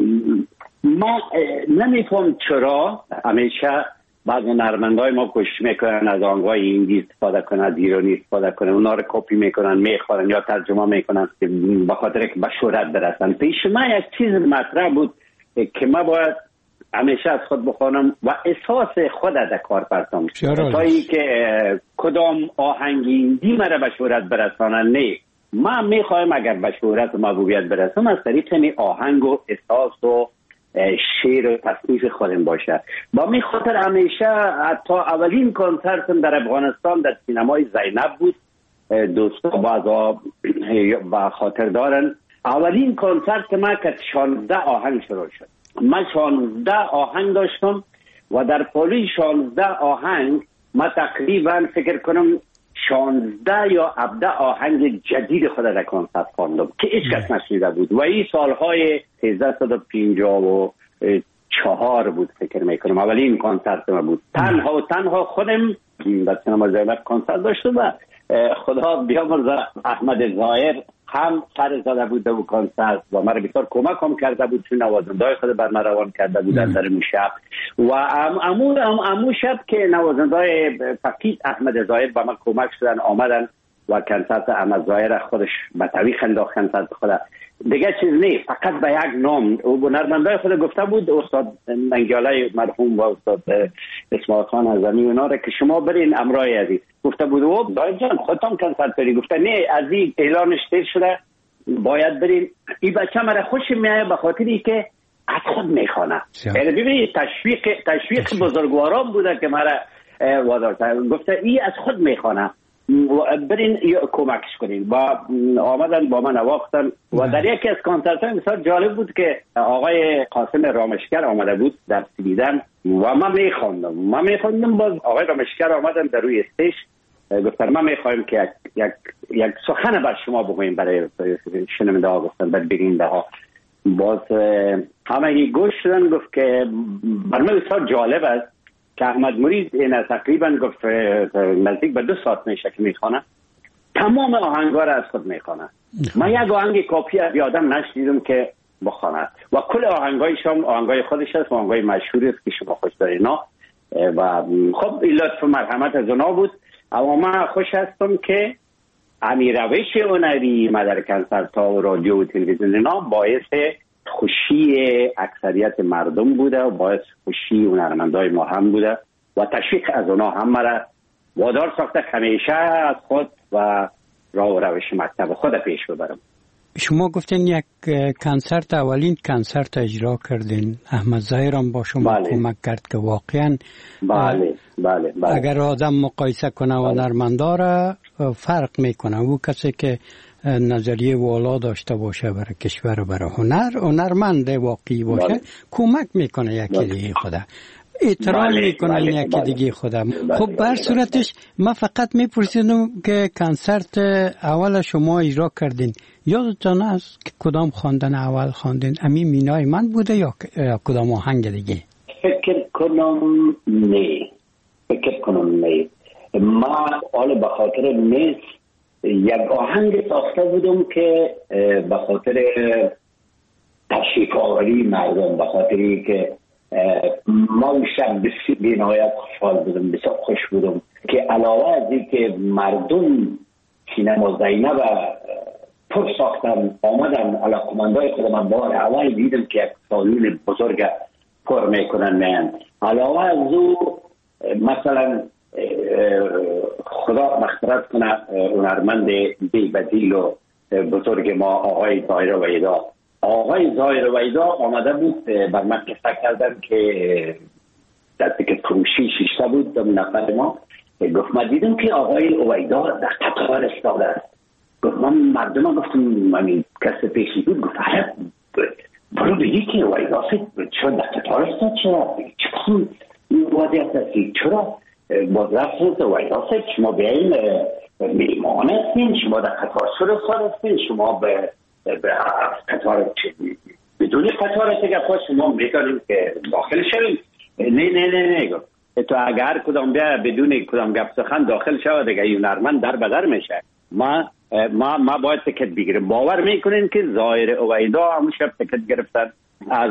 ما نمیفهم چرا همیشه بعض هنرمندای ما کوشش میکنن از آهنگای انگلیسی استفاده کنن، از ایرانی استفاده کنن، اونا رو کپی میکنن، میخورن یا ترجمه میکنن به خاطر که به شهرت برسن. پیش ما یک چیز مطرح بود که ما باید همیشه از خود بخوانم و احساس خود در کار پرتم تا ای که کدام آهنگی ایندی مرا به شهرت برسانن. نه، ما میخوایم اگر به شهرت و محبوبیت برسم از طریق این آهنگ و احساس و شعر و تصنیف خودم باشه. با می خاطر همیشه تا اولین کنسرتم در افغانستان در سینمای زینب بود. دوستا بعضا با خاطر دارن اولین کنسرت ما که شانزده آهنگ شروع شد. من شانزده آهنگ داشتم و در پولی شانزده آهنگ ما تقریبا فکر کنم شانزده یا هفده آهنگ جدید خود در کنسرت خواندم که هیچ کس نشنیده بود و این سالهای سیزده و پنجاه و چهار بود فکر میکنم اولین کنسرت ما بود. تنها و تنها خودم در سینما زینب کنسرت داشتم و خدا بیامرزه احمد ظاهر هم سر زده بود در کنسرت و مرا بسیار کمک هم کرده بود چون نوازنده‌های خود بر من روان کرده بود در اون شب و امو امو شب که نوازنده‌های فقید احمد ظاهر با من کمک شدن آمدن و کنسرت احمد ظاهر خودش به طریق انداخت کنسرت خود دیگه چیز نه، فقط به یک نام او هنرمندای خود گفته بود استاد منگیالای مرحوم و استاد اسماعیل خان اعظمی اونا را که شما برین امرای عزیز گفته بود او دایم جان خودتان کنسرت بری، گفته نه از این اعلانش دیر شده باید برین. این بچه مرا خوش میایه به خاطری که از خود میخوانه. یعنی ببینید تشویق تشویق بزرگواران بوده که مرا وادار کرد، گفته این از خود میخوانه برین کمکش کنین و آمدن با من نواختن و در یکی از کنسرت های بسیار جالب بود که آقای قاسم رامشگر آمده بود در سیدن و من میخواندم من میخواندم باز آقای رامشگر آمدن در روی استیج گفتن ما میخوایم که یک, یک, یک سخن بر شما بگوییم برای شنونده ها، گفتن بر بگینده ها. باز همه گوش شدن، گفت که بر من بسیار جالب است که احمد مرید این تقریبا گفت نزدیک به دو ساعت میشه که میخوانه تمام آهنگا را از خود میخوانه. من یک آهنگ کاپی از یادم نشنیدم که بخوانه و کل آهنگایشون آهنگای خودش هست و آهنگای مشهوری است که شما خوش دارین و خب این لطف و مرحمت از اونا بود. اما من خوش هستم که همین روش هنری ما در کنسرت ها و رادیو و تلویزیون اینا باعث خوشی اکثریت مردم بوده و باعث خوشی هنرمندای ما هم بوده و تشویق از اونا هم مرا وادار ساخته همیشه از خود و راه و روش مکتب خود پیش ببرم. شما گفتین یک کنسرت اولین کنسرت اجرا کردین، احمد ظاهر هم با شما بله. کمک کرد که واقعا بله بله بله. اگر آدم مقایسه کنه و هنرمندا را فرق میکنه، او کسی که نظریه والا داشته باشه برای کشور و برای هنر هنرمند واقعی باشه بله. کمک میکنه یکی دیگه خدا احترام بله. میکنه بله. یکی بله. دیگه خدا بله. خب بر صورتش من فقط میپرسیدم که کنسرت اول شما اجرا کردین یادتون است که کدام خواندن اول خواندین؟ امی مینای من بوده یا کدام آهنگ دیگه؟ فکر کنم نه فکر کنم نه ما حالا به خاطر نیست یک آهنگ ساخته بودم که به خاطر تشویق آوری مردم، به خاطری که ما اون شب بی نهایت خوشحال بودم، بسیار خوش بودم که علاوه از این که مردم سینما زینب پر ساختم آمدم علاقمندای خودم بار اول دیدم که یک سالون بزرگ پر میکنن میان. علاوه از او مثلا خدا مغفرت کنه هنرمند بی بدیل و بزرگ ما آقای ظاهر ویدا آقای ظاهر ویدا آمده بود بر من قصه کردن که در که فروشی شیشته بود دو نفر ما. گفت من دیدم که آقای ویدا در قطار استاده است. گفت من مردم گفتم من کس پیشی بود. گفت برو بگی که ویدا چرا در قطار استاد چرا چرا این وضعیت هستی چرا باز رفت ویدا شما بیاین میمان هستین شما در قطار شروع سال هستین شما به قطار بدون قطار هستی که شما میتونیم که داخل شویم. نه نه نه نه تو اگر کدام بیا بدون کدام گپ سخن داخل شود دیگه هنرمند در بدر میشه. ما ما ما باید تکت بگیریم. باور میکنین که ظاهر اویدا همون شب تکت گرفتن از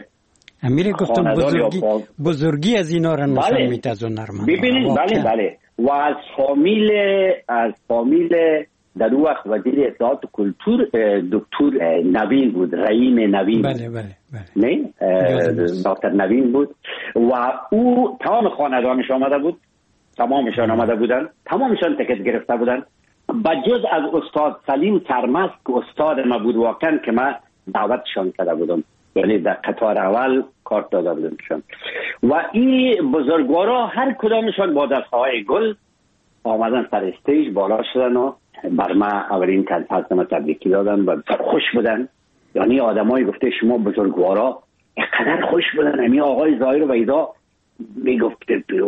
امیر گفتم بزرگی بزرگی از اینا را نشان میده از هنرمند. ببینید بله بله و از فامیل از فامیل در اون وقت وزیر اطلاعات و کلتور دکتر نوین بود رحیم نوین. بله بله بله نه دکتر نوین بود و او تمام خاندانش آمده بود تمامشان آمده بودن تمامشان تکت گرفته بودن بجز از استاد سلیم ترمست که استاد ما بود واقعا که من دعوتشان کرده بودم یعنی در قطار اول کارت داده بودمشان و این بزرگوارا هر کدامشان با دستهای گل آمدن سر استیج بالا شدن و بر ما اولین کنفرانس تبریکی دادن و خوش بودن. یعنی آدمایی گفته شما بزرگوارا اینقدر خوش بودن. همین آقای ظاهر ویدا میگفت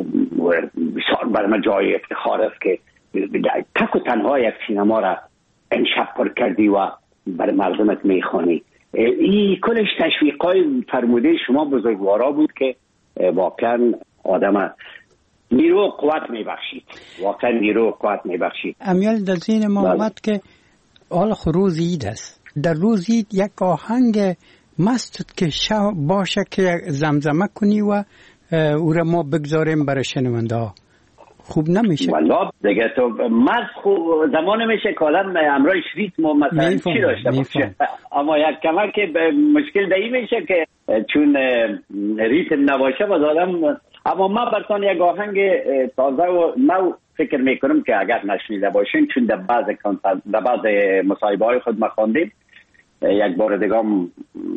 بسیار بر ما جای افتخار است که تک و تنها یک سینما را امشب پر کردی و بر مردمت میخوانی. این کلش تشویقای فرموده شما بزرگوارا بود که واقعا آدم نیرو قوت میبخشید واقعا نیرو قوت میبخشید. امیال در ذهن ما آمد که حال روز عید است. در روز عید یک آهنگ مست که باشه که زمزمه کنی و او را ما بگذاریم برای شنونده ها خوب نمیشه؟ والا دیگه تو مرد خوب زمان میشه کالم امرای شریط ما مثلا چی داشته باشه اما یک کمک که مشکل دایی میشه که چون ریتم نباشه باز آدم. اما من براتون یک آهنگ تازه و نو فکر میکنم که اگر نشنیده باشین چون در بعض در بعض مصاحبه های خود ما خواندیم یک بار دیگه هم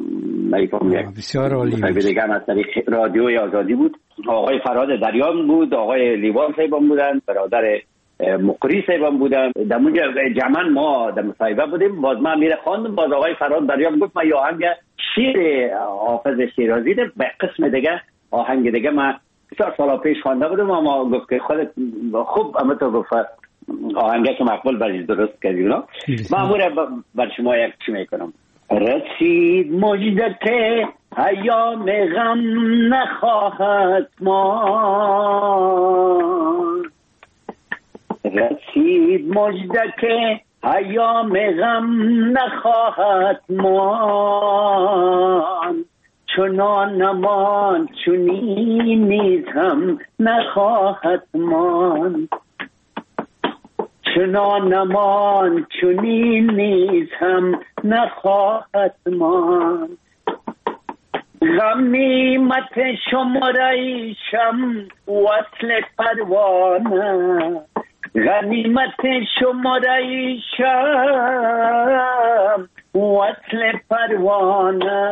میگم یک بسیار عالی مصاحبه دیگه از طریق رادیوی آزادی بود. آقای فراد دریان بود آقای لیوان صاحبم بودن برادر مقری صاحبم بودن در اونجا جمعا ما در مصاحبه بودیم. باز من میره خواندم باز آقای فراد دریان گفت من یه آهنگ شیر حافظ شیرازی ده به قسم دیگه آهنگ دیگه من بسیار سالا پیش خوانده بودم اما گفت که خودت خوب اما تو گفت آهنگه که مقبول برای درست کردی من امور بر شما یک چی میکنم. رسید مجده که ایام غم نخواهد ما رسید مجده که ایام غم نخواهد ما چنان نمان چنین نیز هم نخواهد مان چنان نمان چنین نیز هم نخواهد مان. غم نیمت شماره شم وصل پروانه غنیمت شماره شم وصل پروانه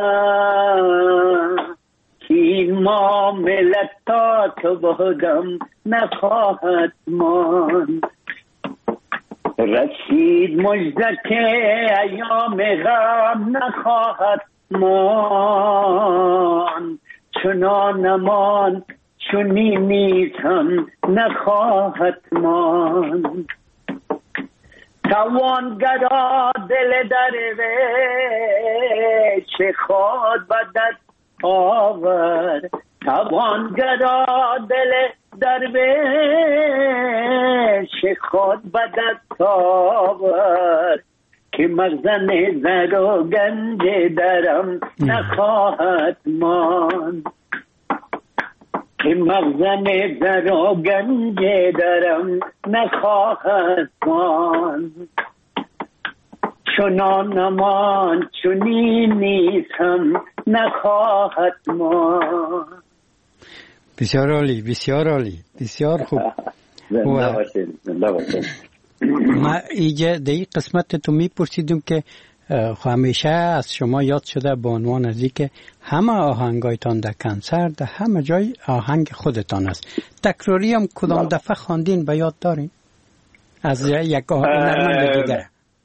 این معاملت تا تو بودم نخواهد مان. رسید مجده که ایام غم نخواهد مان چنان نمان چنین نیز هم نخواهد مان. توانگرا دل درویش خود بدت آور توانگرا دل درویش خود بدت آور که مخزن زر و گنج درم نخواهد مان که مخزن زر و گنج درم نخواهد مان. چنانمان چنین نیستم نخواهد ما. بسیار عالی، بسیار عالی، بسیار خوب. زنده باشید، زنده باشید. ما اینجا در این قسمت تو میپرسیدم که همیشه از شما یاد شده به عنوان از که همه آهنگایتان در کنسرت در همه جای آهنگ خودتان است. تکراری هم کدام دفعه خواندین به یاد دارین از یک هنرمند دیگر؟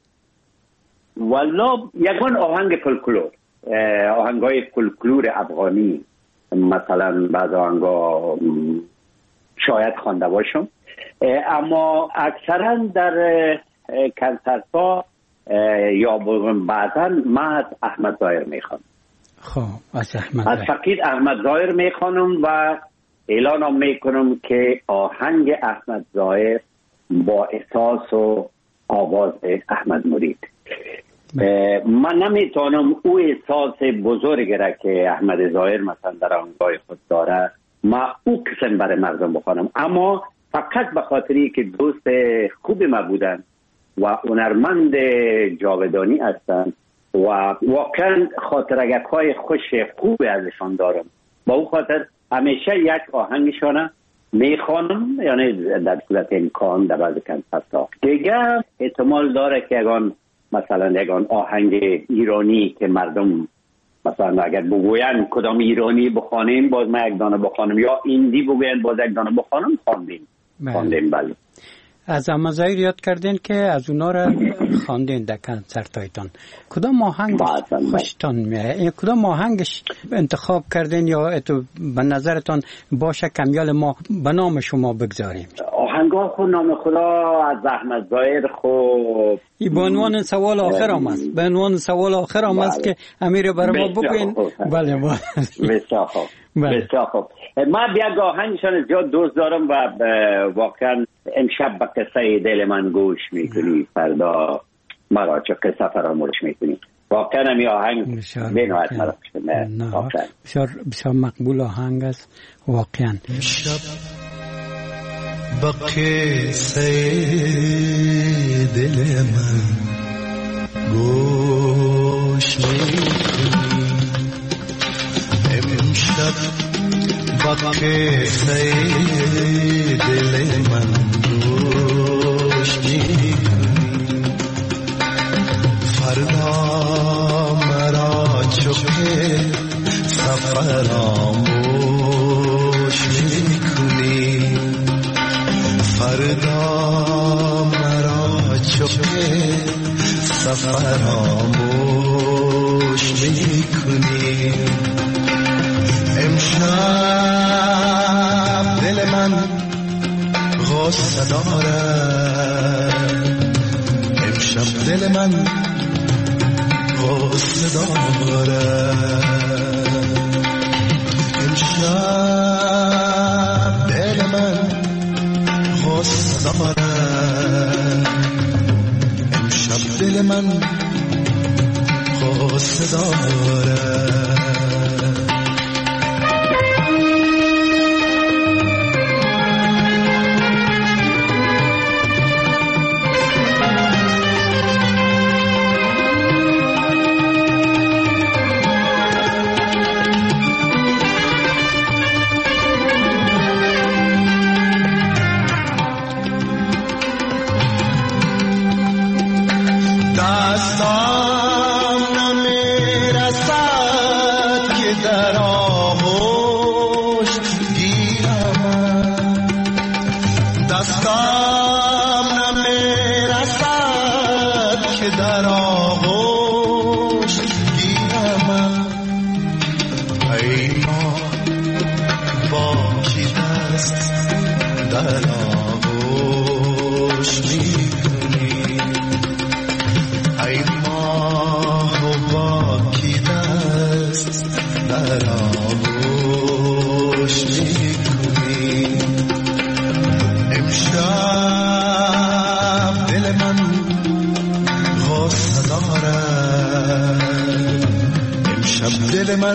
والا یکان آهنگ فولکلور، آهنگای فولکلور افغانی، مثلا بعض آهنگا شاید خوانده باشم، اما اکثرا در کنسرت ها یا بعضا من از احمد ظاهر میخوانم. خب از احمد از فقید احمد ظاهر میخوانم و اعلانم میکنم که آهنگ احمد ظاهر با احساس و آواز احمد مرید. من نمیتونم او احساس بزرگی را که احمد ظاهر مثلا در آهنگای خود داره ما او قسم برای مردم بخوانم، اما فقط به خاطری که دوست خوب ما بودن و هنرمند جاودانی هستن و واقعا خاطرگک های خوش خوب ازشان دارم، با او خاطر همیشه یک آهنگشانه میخوانم، یعنی در صورت امکان در بعض کنسرت ها. دیگه احتمال داره که اگان مثلا یگان آهنگ ایرانی که مردم مثلا اگر بگوین کدام ایرانی بخوانیم باز من یک دانه بخوانم، یا ایندی بگوین باز یک دانه بخوانم، خواندیم خواندیم بله. از احمد ظاهر یاد کردین که از اونا را خواندین در کنسرت هایتان، کدام آهنگ خوشتان میاد؟ کدام آهنگش انتخاب کردین یا اتو به نظرتان باشه کمیال ما به نام شما بگذاریم؟ آهنگا خود نام خدا از احمد ظاهر خود این به عنوان سوال آخر هم است، به عنوان سوال آخر هم است که امیر برای ما بگوین. بله بسیار خوب بسیار خوب. من بیا آهنگشان زیاد دوست دارم و واقعا امشب به قصه دل من گوش میکنی، فردا مرا چه قصه فراموش میکنی. واقعا همی آهنگ بینویت مرا بسیار بسیار مقبول آهنگ است واقعا. با قصه دل من گوش میکنی، امشب با قصه دل من گوش میکنی، فردا مرا چوکه سفراموش میکنی، فردا مرا چوکه سفراموش میکنی، امشب دل من غصه دارد، امشب دل من غصه دارد، امشب دل من غصه دارد، امشب دل من غصه دارد. دل من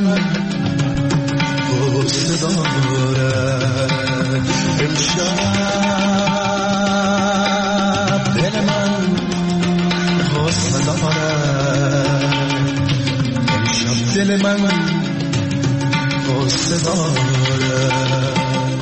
غصه دارد، امشب دل من غصه دارد. دل من غصه دارد.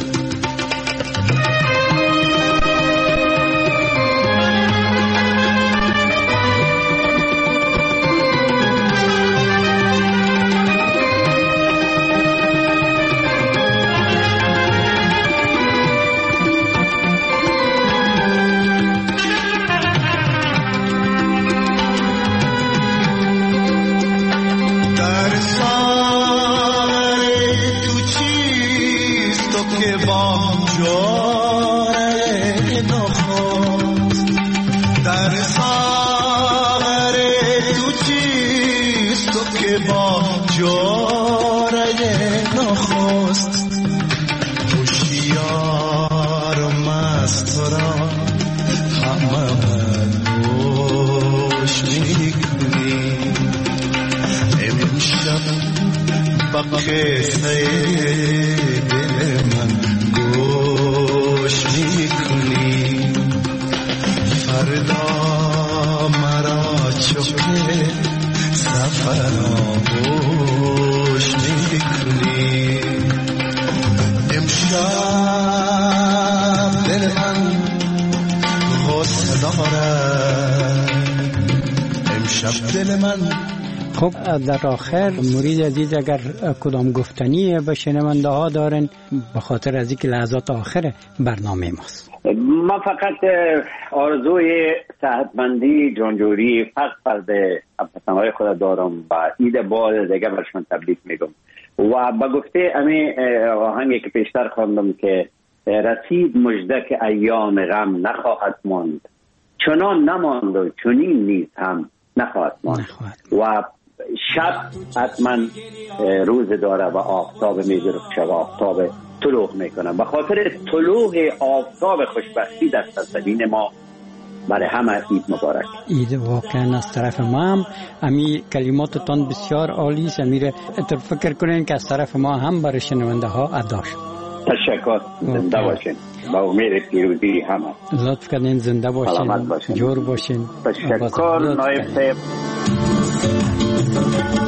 خب در آخر مرید عزیز اگر کدام گفتنی به شنونده ها دارن به خاطر از اینکه لحظات آخر برنامه ماست. من فقط آرزوی صحتمندی جانجوری فرد فرد هموطنهای خود دارم و عید بال دیگه برشون تبریک میگم و به گفته امی آهنگی که پیشتر خواندم که رسید مژده که ایام غم نخواهد ماند، چنان نماند و چنین نیز هم نخواهد ماند و شب حتما روز داره و آفتاب می‌درخشه و آفتاب طلوع میکنه. به خاطر طلوع آفتاب خوشبختی در سرزمین ما برای همه عید مبارک. عید واقعا از طرف ما هم امی کلماتتان بسیار عالی است. امیر اتر فکر کنین که از طرف ما هم برای شنونده ها ادا شد. تشکر. زنده باشین. با امید پیروزی همه. لطف کردین. زنده باشین. سلامت باشین. جور باشین. تشکر نایب صاحب.